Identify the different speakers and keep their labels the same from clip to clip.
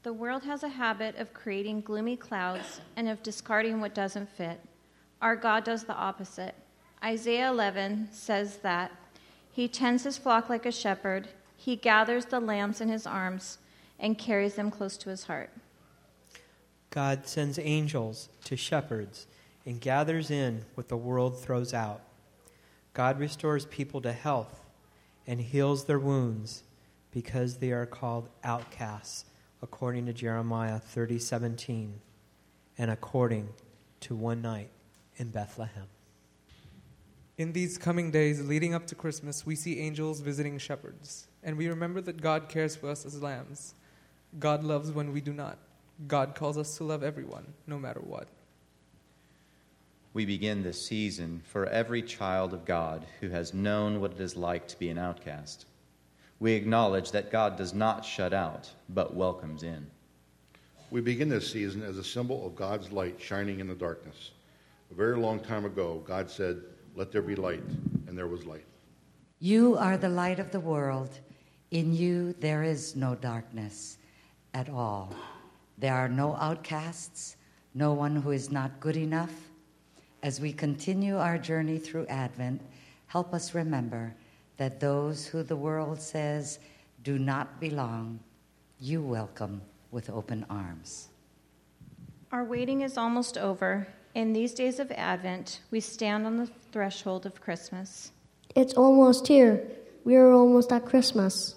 Speaker 1: The world has a habit of creating gloomy clouds and of discarding what doesn't fit. Our God does the opposite. Isaiah 11 says that he tends his flock like a shepherd. He gathers the lambs in his arms and carries them close to his heart.
Speaker 2: God sends angels to shepherds and gathers in what the world throws out. God restores people to health and heals their wounds because they are called outcasts, according to Jeremiah 30:17, and according to one night in Bethlehem.
Speaker 3: In these coming days leading up to Christmas, we see angels visiting shepherds, and we remember that God cares for us as lambs. God loves when we do not. God calls us to love everyone, no matter what.
Speaker 4: We begin this season for every child of God who has known what it is like to be an outcast. We acknowledge that God does not shut out, but welcomes in.
Speaker 5: We begin this season as a symbol of God's light shining in the darkness. A very long time ago, God said, "Let there be light," and there was light.
Speaker 6: You are the light of the world. In you there is no darkness at all. There are no outcasts, no one who is not good enough. As we continue our journey through Advent, help us remember that those who the world says do not belong, you welcome with open arms.
Speaker 1: Our waiting is almost over. In these days of Advent, we stand on the threshold of Christmas.
Speaker 7: It's almost here. We are almost at Christmas.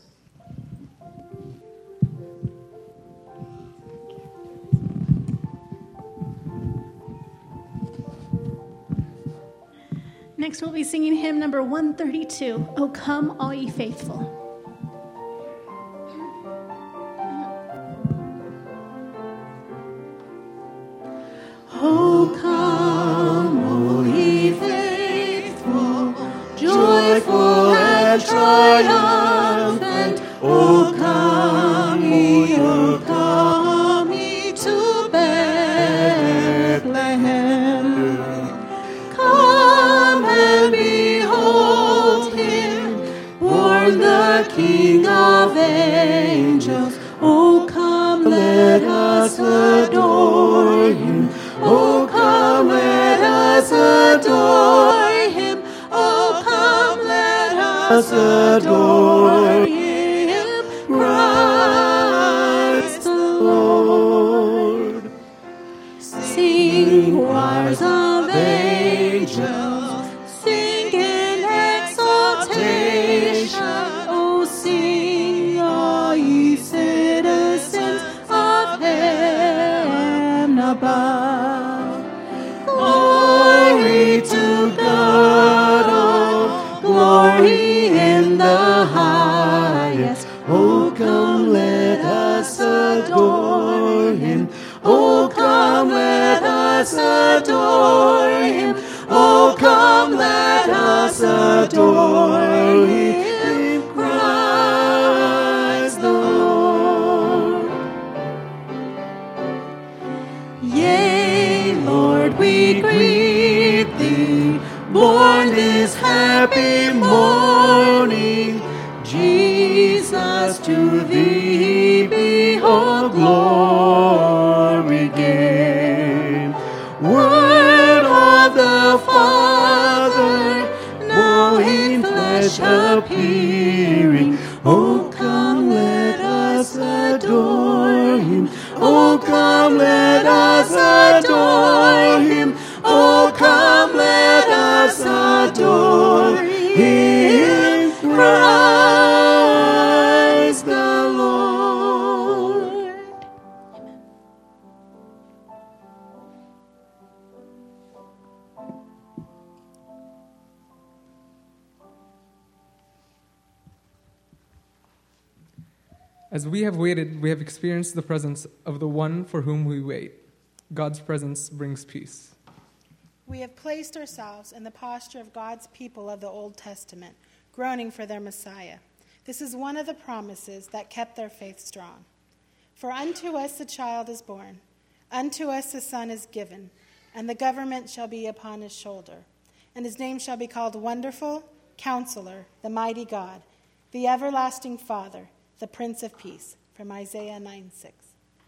Speaker 8: Next, we'll be singing hymn number 132, "O Come, All Ye Faithful."
Speaker 9: O come, all ye faithful, joyful and triumphant. O come ye to Bethlehem. Come and behold him, born the King of angels. O come, let us adore him. O come, let us adore him. O come, let us adore him. Christ the Lord. Sing, choirs of angels, sing in exaltation. Oh, sing, all ye citizens of heaven above. Glory to God, oh, glory in the highest. Oh, come, let us adore him. Oh, come, let us adore him. Oh, come, let us adore him. Christ the Lord. Yea, Lord, we greet thee, born this happy morning. Jesus, to thee be all glory given. Word of the Father, now in flesh appearing. Oh, come, let us adore him. Oh, come, let us adore him. Oh, come, let us adore him. Christ the Lord.
Speaker 3: As we have waited, we have experienced the presence of the one for whom we wait. God's presence brings peace.
Speaker 10: We have placed ourselves in the posture of God's people of the Old Testament, groaning for their Messiah. This is one of the promises that kept their faith strong. For unto us a child is born, unto us a son is given, and the government shall be upon his shoulder. And his name shall be called Wonderful, Counselor, the Mighty God, the Everlasting Father, the Prince of Peace. From Isaiah 9:6.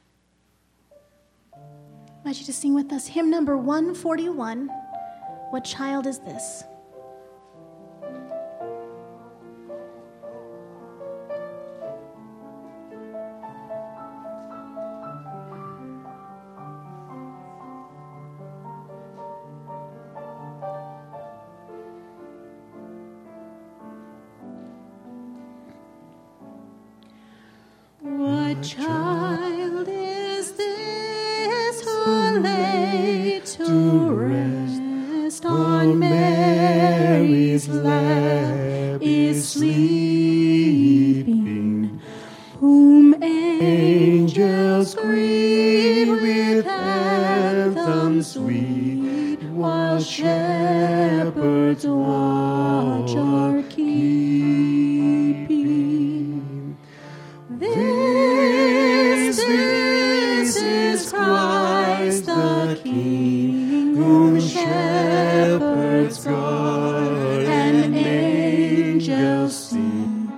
Speaker 8: I invite you to sing with us hymn number 141, What Child Is This?
Speaker 9: What child is this who lay to rest on Mary's lap is sleeping, whom angels greet with anthems sweet, while shepherds watch are keeping? This is Christ the King, whom shepherds guard and angels sing.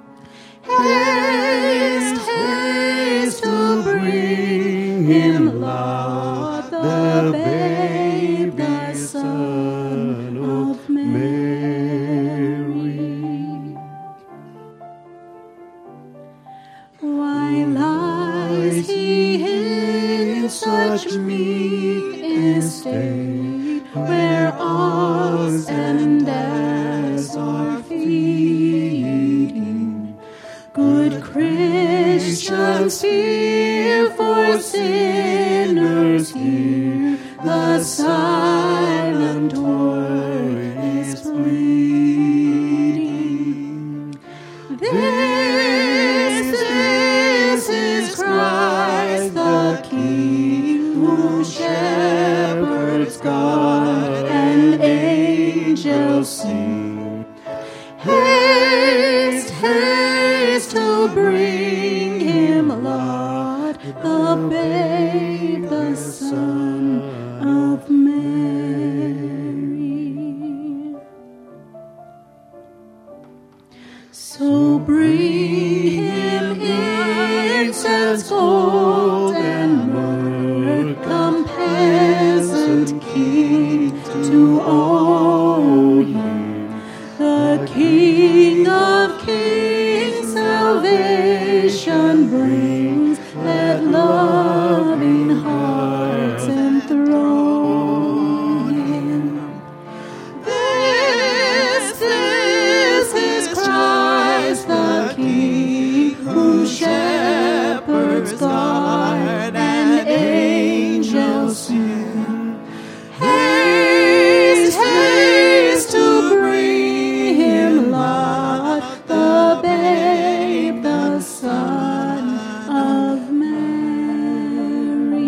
Speaker 9: Haste, haste to bring him Lord, the babe, the Son of Mary. Why lies he in such meek estate, where ox and ass are feeding? Good Christians, fear for sinners here, the silent voice pleading. This is Christ the King, whom shepherds guard and angels sing. Haste, haste to bring him, Lord, the babe, the Son of Mary. So bring him incense, gold, and myrrh, come peasant king to own him. The King of kings salvation brings, let loving hearts enthrone him. This is Christ the King, whom shepherds guard and angels sing. Haste, haste to bring him, Lord, the babe, the Son of Mary.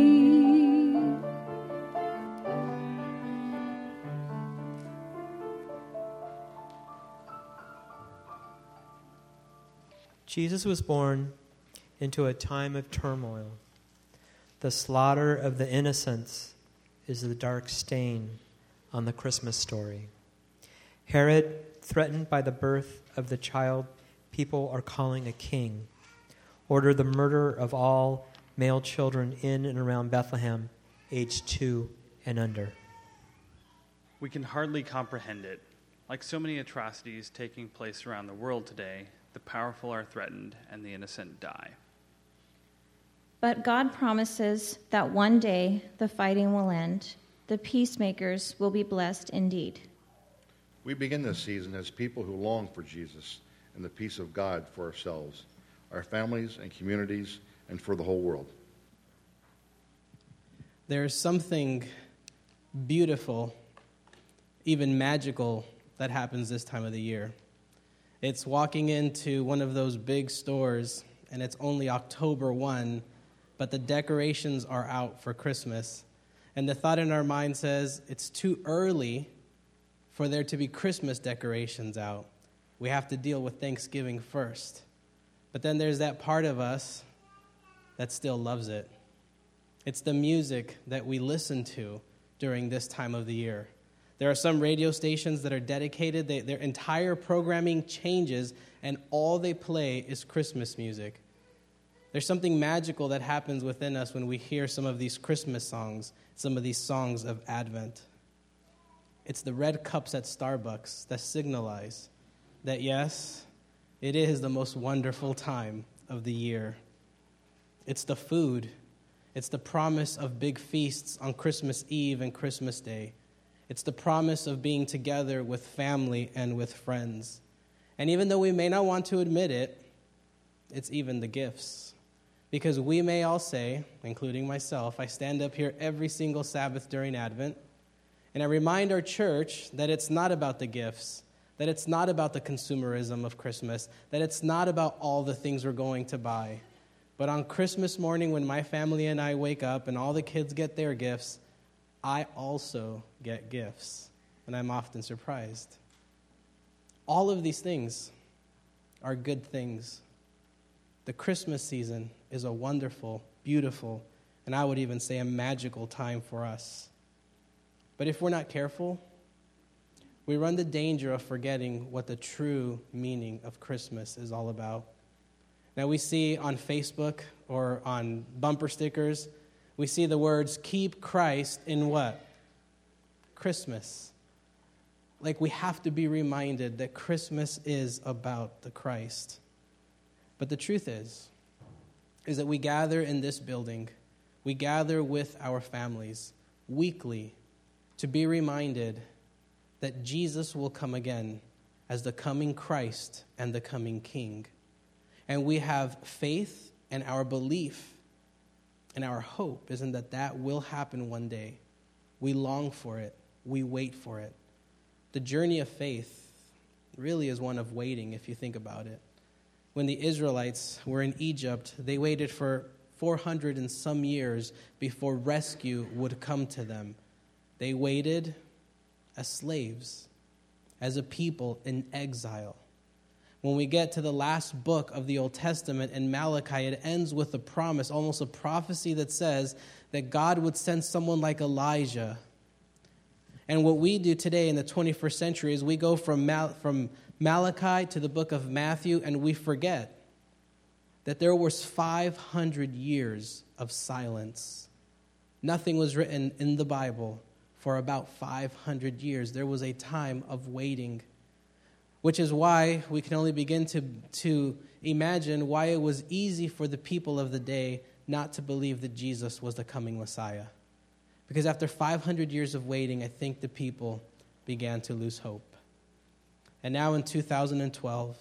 Speaker 2: Jesus was born into a time of turmoil. The slaughter of the innocents is the dark stain on the Christmas story. Herod, threatened by the birth of the child people are calling a king, ordered the murder of all male children in and around Bethlehem, aged 2 and under.
Speaker 11: We can hardly comprehend it. Like so many atrocities taking place around the world today, the powerful are threatened and the innocent die.
Speaker 1: But God promises that one day the fighting will end. The peacemakers will be blessed indeed.
Speaker 5: We begin this season as people who long for Jesus and the peace of God for ourselves, our families and communities, and for the whole world.
Speaker 12: There's something beautiful, even magical, that happens this time of the year. It's walking into one of those big stores, and it's only October 1, but the decorations are out for Christmas. And the thought in our mind says, it's too early for there to be Christmas decorations out. We have to deal with Thanksgiving first. But then there's that part of us that still loves it. It's the music that we listen to during this time of the year. There are some radio stations that are dedicated, their entire programming changes, and all they play is Christmas music. There's something magical that happens within us when we hear some of these Christmas songs, some of these songs of Advent. It's the red cups at Starbucks that signalize that, yes, it is the most wonderful time of the year. It's the food. It's the promise of big feasts on Christmas Eve and Christmas Day. It's the promise of being together with family and with friends. And even though we may not want to admit it, it's even the gifts. Because we may all say, including myself, I stand up here every single Sabbath during Advent, and I remind our church that it's not about the gifts, that it's not about the consumerism of Christmas, that it's not about all the things we're going to buy. But on Christmas morning, when my family and I wake up and all the kids get their gifts, I also get gifts, and I'm often surprised. All of these things are good things. The Christmas season is a wonderful, beautiful, and I would even say a magical time for us. But if we're not careful, we run the danger of forgetting what the true meaning of Christmas is all about. Now we see on Facebook or on bumper stickers, we see the words, keep Christ in what? Christmas. Like we have to be reminded that Christmas is about the Christ. But the truth is that we gather in this building, we gather with our families weekly to be reminded that Jesus will come again as the coming Christ and the coming King. And we have faith, and our belief and our hope isn't that will happen one day. We long for it. We wait for it. The journey of faith really is one of waiting, if you think about it. When the Israelites were in Egypt, they waited for 400 and some years before rescue would come to them. They waited as slaves, as a people in exile. When we get to the last book of the Old Testament in Malachi, it ends with a promise, almost a prophecy that says that God would send someone like Elijah. And what we do today in the 21st century is we go from Malachi to the book of Matthew, and we forget that there was 500 years of silence. Nothing was written in the Bible for about 500 years. There was a time of waiting, which is why we can only begin to imagine why it was easy for the people of the day not to believe that Jesus was the coming Messiah. Because after 500 years of waiting, I think the people began to lose hope. And now in 2012,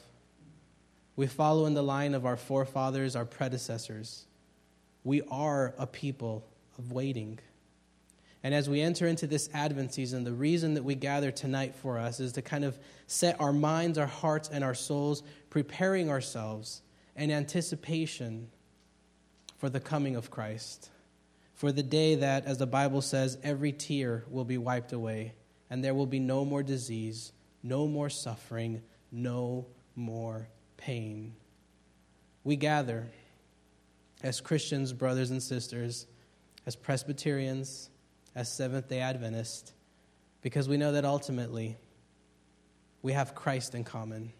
Speaker 12: we follow in the line of our forefathers, our predecessors. We are a people of waiting. And as we enter into this Advent season, the reason that we gather tonight for us is to kind of set our minds, our hearts, and our souls, preparing ourselves in anticipation for the coming of Christ. For the day that, as the Bible says, every tear will be wiped away, and there will be no more disease, no more suffering, no more pain. We gather as Christians, brothers and sisters, as Presbyterians, as Seventh-day Adventists, because we know that ultimately we have Christ in common.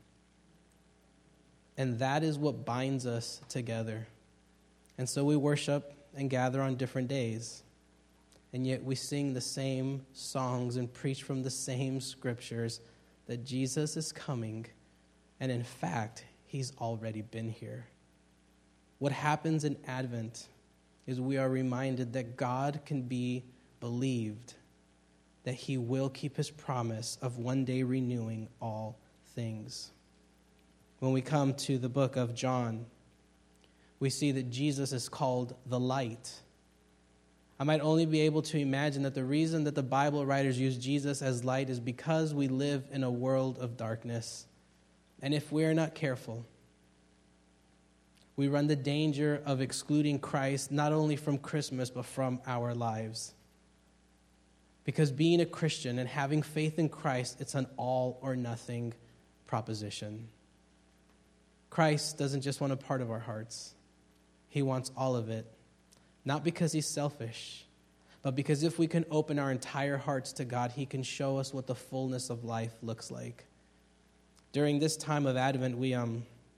Speaker 12: And that is what binds us together. And so we worship and gather on different days. And yet we sing the same songs and preach from the same scriptures that Jesus is coming. And in fact, he's already been here. What happens in Advent is we are reminded that God can be believed, that he will keep his promise of one day renewing all things. When we come to the book of John, we see that Jesus is called the light. I might only be able to imagine that the reason that the Bible writers use Jesus as light is because we live in a world of darkness. And if we are not careful, we run the danger of excluding Christ not only from Christmas, but from our lives. Because being a Christian and having faith in Christ, it's an all or nothing proposition. Christ doesn't just want a part of our hearts. He wants all of it. Not because he's selfish, but because if we can open our entire hearts to God, he can show us what the fullness of life looks like. During this time of Advent, we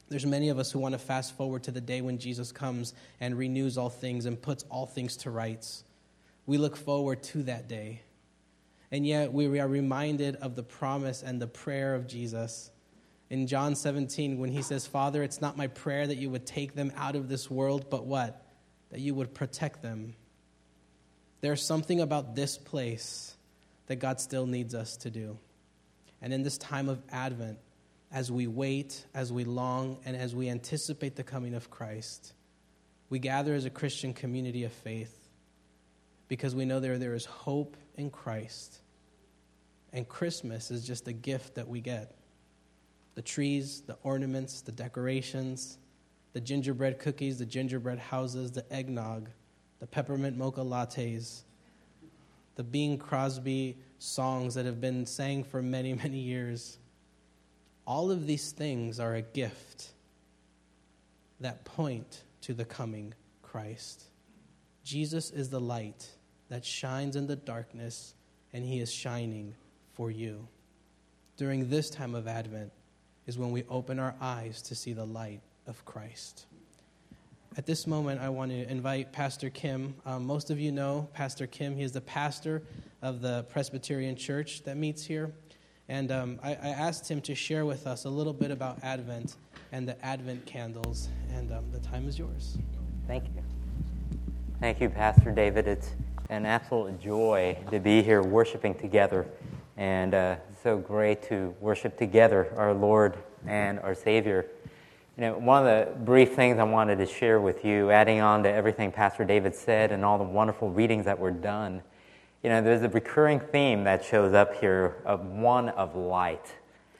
Speaker 12: There's many of us who want to fast forward to the day when Jesus comes and renews all things and puts all things to rights. We look forward to that day. And yet we are reminded of the promise and the prayer of Jesus. In John 17, when he says, Father, it's not my prayer that you would take them out of this world, but what? That you would protect them. There's something about this place that God still needs us to do. And in this time of Advent, as we wait, as we long, and as we anticipate the coming of Christ, we gather as a Christian community of faith because we know there is hope in Christ. And Christmas is just a gift that we get. The trees, the ornaments, the decorations, the gingerbread cookies, the gingerbread houses, the eggnog, the peppermint mocha lattes, the Bing Crosby songs that have been sang for many, many years. All of these things are a gift that point to the coming Christ. Jesus is the light that shines in the darkness, and he is shining for you. During this time of Advent is when we open our eyes to see the light of Christ. At this moment, I want to invite Pastor Kim. Most of you know Pastor Kim. He is the pastor of the Presbyterian Church that meets here. And I asked him to share with us a little bit about Advent and the Advent candles. And the time is yours.
Speaker 13: Thank you. Thank you, Pastor David. It's an absolute joy to be here worshiping together. And so great to worship together our Lord and our Savior. You know, one of the brief things I wanted to share with you, adding on to everything Pastor David said and all the wonderful readings that were done, you know, there's a recurring theme that shows up here of one of light.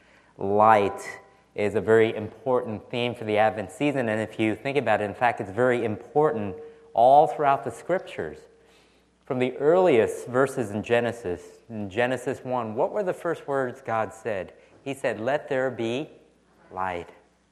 Speaker 13: Light is a very important theme for the Advent season, and if you think about it, in fact, it's very important all throughout the Scriptures. From the earliest verses in Genesis 1, what were the first words God said? He said, "Let there be light."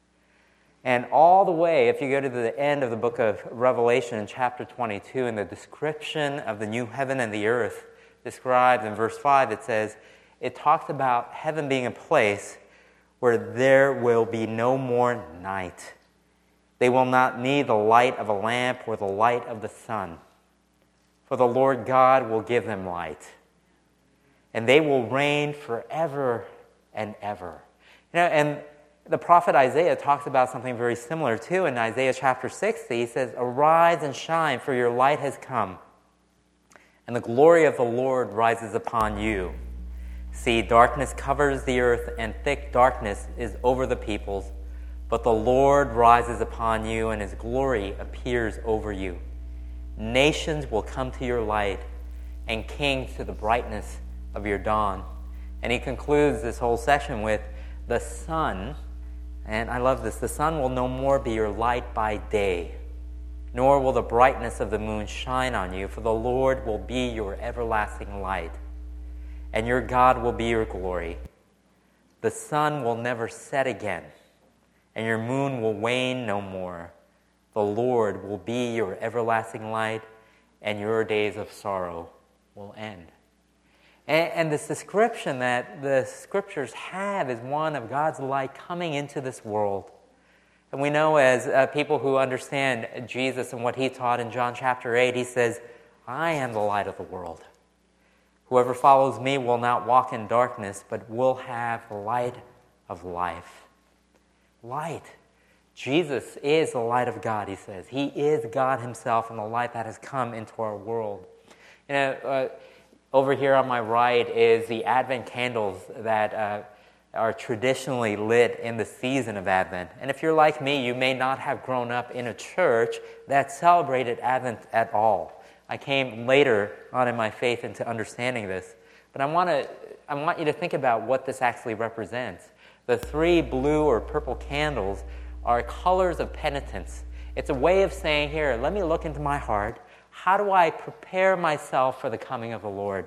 Speaker 13: And all the way, if you go to the end of the book of Revelation in chapter 22, in the description of the new heaven and the earth, described in verse 5, it talks about heaven being a place where there will be no more night. They will not need the light of a lamp or the light of the sun, for the Lord God will give them light, and they will reign forever and ever. You know, and the prophet Isaiah talks about something very similar too. In Isaiah chapter 60, he says, "Arise and shine, for your light has come, and the glory of the Lord rises upon you. See, darkness covers the earth, and thick darkness is over the peoples, but the Lord rises upon you, and his glory appears over you. Nations will come to your light, and kings to the brightness of your dawn." And he concludes this whole section with, "The sun," and I love this, "the sun will no more be your light by day, nor will the brightness of the moon shine on you, for the Lord will be your everlasting light, and your God will be your glory. The sun will never set again, and your moon will wane no more. The Lord will be your everlasting light, and your days of sorrow will end." And this description that the Scriptures have is one of God's light coming into this world. And we know as people who understand Jesus and what he taught in John chapter 8, he says, "I am the light of the world. Whoever follows me will not walk in darkness, but will have the light of life." Light. Jesus is the light of God, he says. He is God himself and the light that has come into our world. You know, over here on my right is the Advent candles that are traditionally lit in the season of Advent. And if you're like me, you may not have grown up in a church that celebrated Advent at all. I came later on in my faith into understanding this. But I want you to think about what this actually represents. The 3 blue or purple candles are colors of penitence. It's a way of saying, here, let me look into my heart. How do I prepare myself for the coming of the Lord?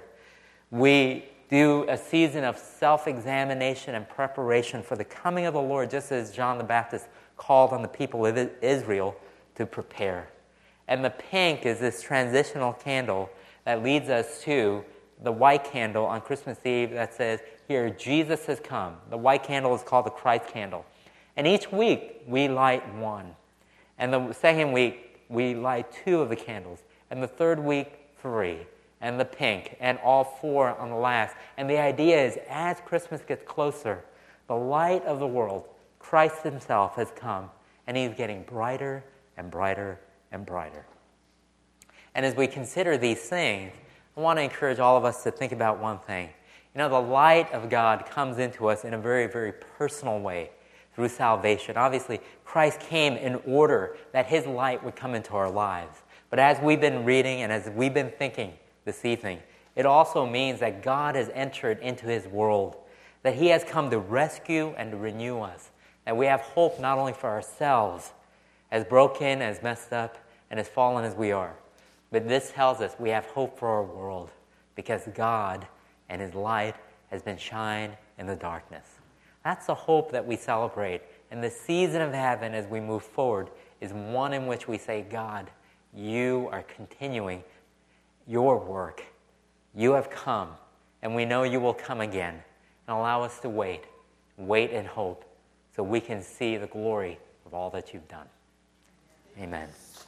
Speaker 13: We do a season of self-examination and preparation for the coming of the Lord, just as John the Baptist called on the people of Israel to prepare. And the pink is this transitional candle that leads us to the white candle on Christmas Eve that says, here, Jesus has come. The white candle is called the Christ candle. And each week, we light one. And the second week, we light 2 of the candles. And the third week, 3. And the pink. And all 4 on the last. And the idea is, as Christmas gets closer, the light of the world, Christ himself, has come. And he's getting brighter and brighter and brighter. And as we consider these things, I want to encourage all of us to think about one thing. You know, the light of God comes into us in a very, very personal way through salvation. Obviously, Christ came in order that his light would come into our lives. But as we've been reading and as we've been thinking this evening, it also means that God has entered into his world, that he has come to rescue and to renew us, that we have hope not only for ourselves, as broken, as messed up, and as fallen as we are, but this tells us we have hope for our world because God and his light has been shined in the darkness. That's the hope that we celebrate. And the season of heaven as we move forward is one in which we say, God, you are continuing your work. You have come, and we know you will come again. And allow us to wait in hope, so we can see the glory of all that you've done. Amen.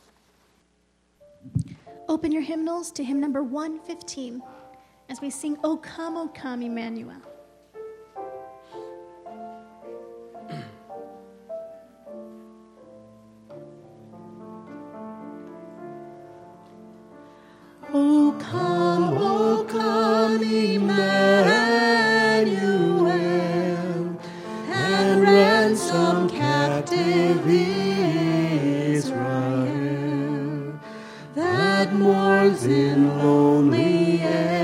Speaker 8: Open your hymnals to hymn number 115 as we sing, O Come, Emmanuel.
Speaker 9: O come, Emmanuel, and ransom captive Israel that mourns in lonely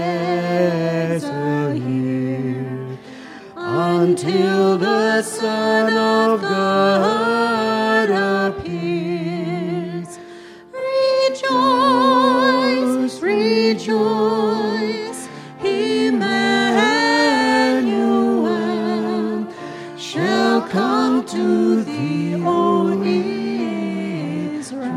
Speaker 9: exile until the Son of God appears. Rejoice, rejoice, Emmanuel shall come to thee, O Israel.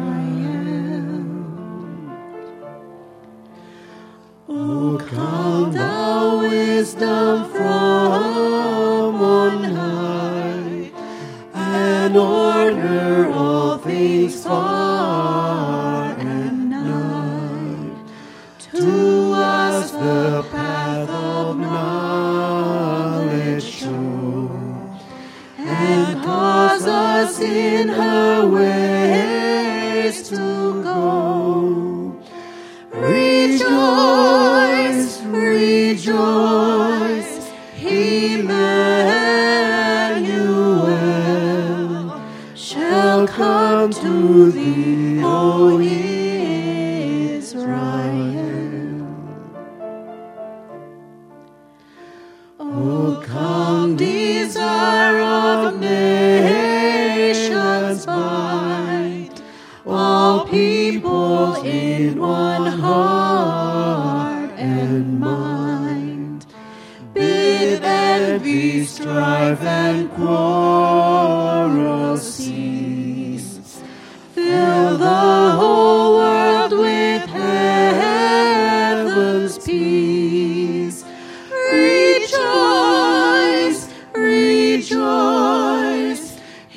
Speaker 9: O come, thou wisdom from on high, and order all things far and nigh. To us the path of knowledge show, and cause us in her ways to go. Rejoice, rejoice, Emmanuel shall come to thee, O Israel. O come, desire of nations bind, all people in one heart and mind. Bid envy, strife, and quarrel cease. Fill the whole world with heaven's peace. Rejoice, rejoice,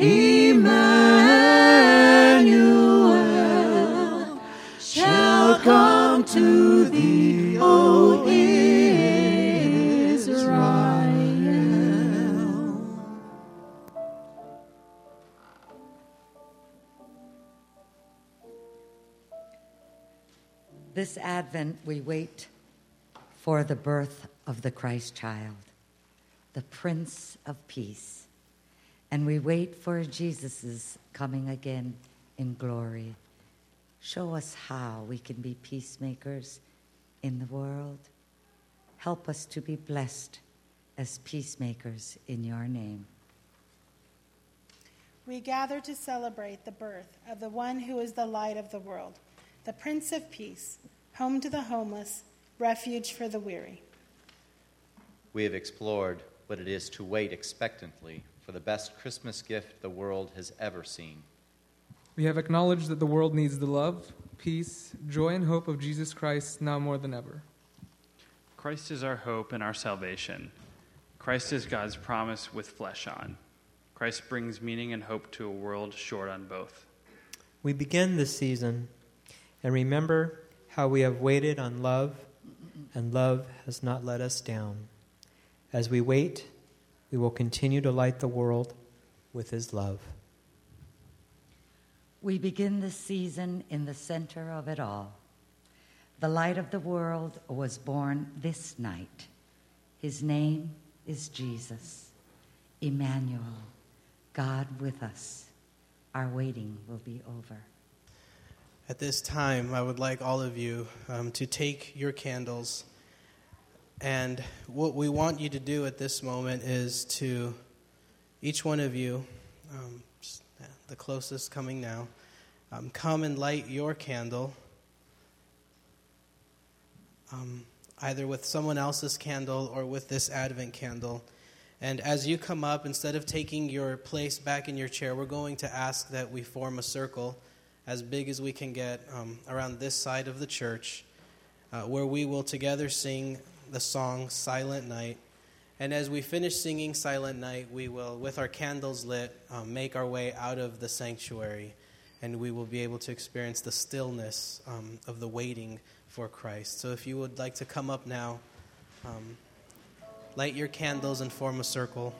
Speaker 9: Emmanuel shall come to thee, O Israel.
Speaker 6: This Advent, we wait for the birth of the Christ child, the Prince of Peace. And we wait for Jesus' coming again in glory. Show us how we can be peacemakers in the world. Help us to be blessed as peacemakers in your name.
Speaker 10: We gather to celebrate the birth of the one who is the light of the world, the Prince of Peace, home to the homeless, refuge for the weary.
Speaker 4: We have explored what it is to wait expectantly for the best Christmas gift the world has ever seen.
Speaker 3: We have acknowledged that the world needs the love, peace, joy, and hope of Jesus Christ now more than ever.
Speaker 11: Christ is our hope and our salvation. Christ is God's promise with flesh on. Christ brings meaning and hope to a world short on both.
Speaker 2: We begin this season and remember how we have waited on love, and love has not let us down. As we wait, we will continue to light the world with his love.
Speaker 6: We begin this season in the center of it all. The light of the world was born this night. His name is Jesus, Emmanuel, God with us. Our waiting will be over.
Speaker 12: At this time, I would like all of you to take your candles. And what we want you to do at this moment is to, each one of you, the closest coming now, come and light your candle, either with someone else's candle or with this Advent candle. And as you come up, instead of taking your place back in your chair, we're going to ask that we form a circle as big as we can get around this side of the church, where we will together sing the song Silent Night. And as we finish singing Silent Night, we will, with our candles lit, make our way out of the sanctuary, and we will be able to experience the stillness of the waiting for Christ. So if you would like to come up now, light your candles and form a circle.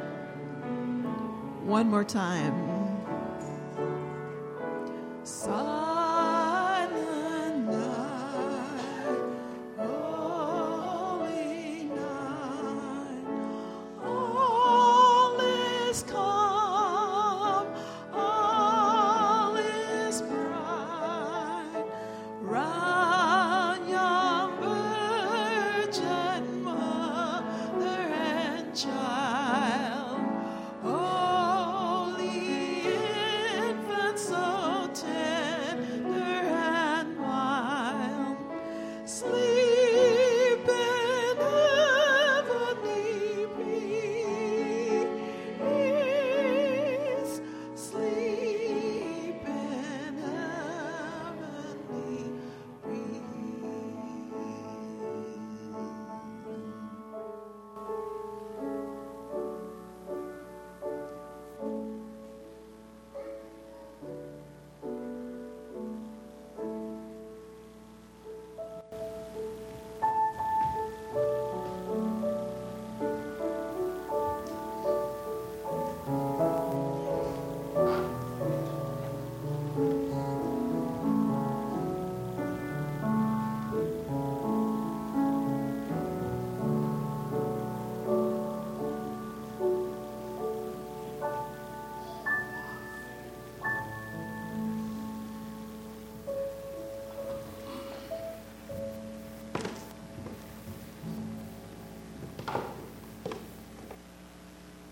Speaker 9: One more time. Silent